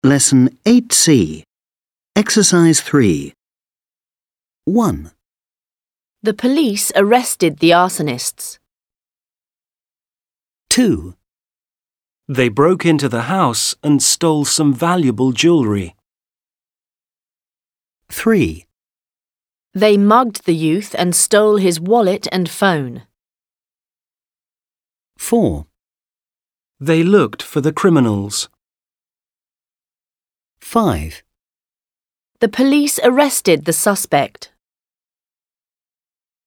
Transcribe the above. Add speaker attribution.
Speaker 1: Lesson 8C. Exercise 3. 1.
Speaker 2: The police arrested the arsonists.
Speaker 1: 2.
Speaker 3: They broke into the house and stole some valuable jewellery.
Speaker 1: 3.
Speaker 2: They mugged the youth and stole his wallet and phone.
Speaker 1: 4.
Speaker 3: They looked for the criminals.
Speaker 1: 5.
Speaker 2: The police arrested the suspect.